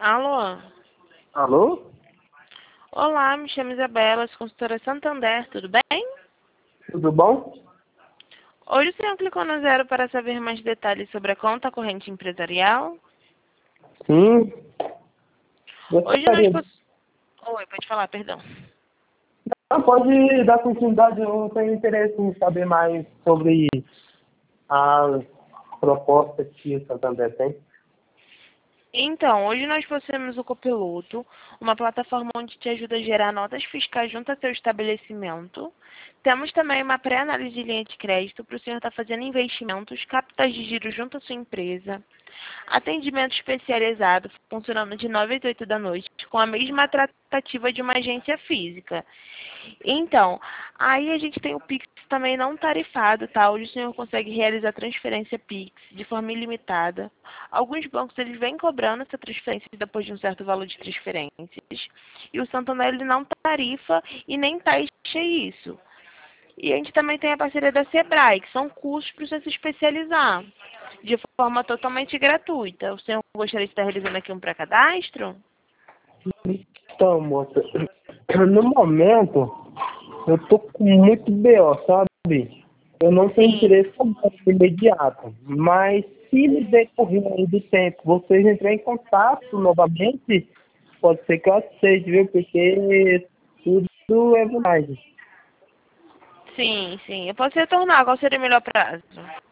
Alô? Alô? Olá, me chamo Isabela, sou consultora Santander, tudo bem? Tudo bom? Hoje o senhor clicou no zero para saber mais detalhes sobre a conta corrente empresarial? Sim. Hoje nós Gostaria. Oi, pode falar, perdão. Não, pode dar continuidade, eu tenho interesse em saber mais sobre as propostas que o Santander tem. Então, hoje nós possuímos o Copiloto, uma plataforma onde te ajuda a gerar notas fiscais junto ao seu estabelecimento. Temos também uma pré-análise de linha de crédito para o senhor estar fazendo investimentos, capitais de giro junto à sua empresa. Atendimento especializado, funcionando de 9 às 8 da noite, com a mesma tratativa de uma agência física. Então, aí a gente tem o Pix também não tarifado, tá? Hoje o senhor consegue realizar transferência Pix de forma ilimitada. Alguns bancos eles vêm cobrando essa transferência depois de um certo valor de transferências. E o Santander ele não tarifa e nem taxa isso. E a gente também tem a parceria da Sebrae, que são cursos para você se especializar de forma totalmente gratuita. O senhor gostaria de estar realizando aqui um pré-cadastro? Então, moça, no momento, eu tô com muito BO, sabe? Eu não tenho Sim. interesse imediato, mas se no decorrer aí do tempo vocês entrarem em contato novamente, pode ser que eu aceite, viu? Porque tudo é vantagem. Sim, sim. Eu posso retornar. Qual seria o melhor prazo?